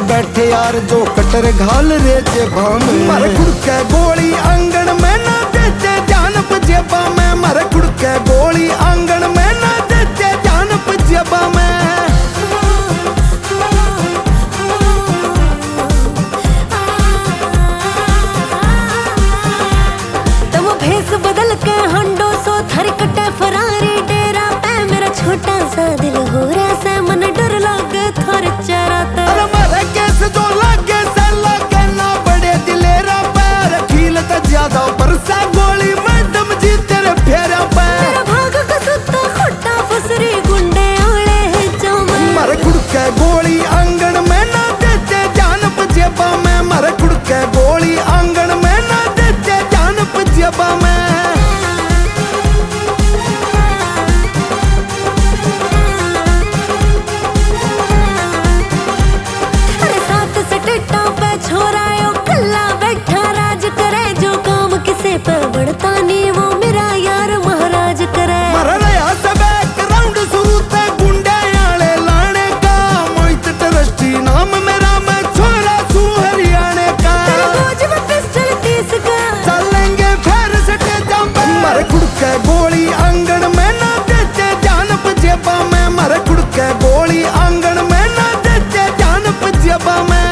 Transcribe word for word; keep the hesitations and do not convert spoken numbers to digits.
बैठे यार जो कटर घाल रे जेबा में। मारे कुड़के गोली आंगन में ना देते जान जेबा में। मारे कुड़के गोली आंगन में ना देते जान जेबा में। तुम भेस बदल के हंडो सो थर कटे फरारी डेरा पे मेरा छोटा सा दिल हो रहा से मन डर लागे थर चेहरा ते। अरे मारे केस जो लागे से लागे ना बड़े दिलेरा पैर खील तो ज्यादा बरसा गोली मैडम जी तेरे फेरा पे। मेरा भाग का सुत्ता खुट्टा फसरी गुंडे आले है जो मैं। मारे कुड़के गोली आंगन में ना देते जान जेबा में। मारे कुड़के गोली आंगन में ना देते जान जेबा में। अरे साथ से टिट्टा पे छोरायो कल्ला बैठा राज करे जो काम किसे पे बढ़ता नहीं वो मेरा यार महाराज करे। मारा रहा सब एक राउंड शुरू ते गुंडे आले लाने का। मोहित ट्रस्टी नाम मेरा मैं छोरा सू हरियाणे का। तेरे गोज में पिस्टल तीस का चलेंगे फिर सटे जाम्बे। मारे कुड़के गोली आंगन में ना देते जान जेबा में। मारे कुड़के गोली आंगन में ना देते जान जेबा में।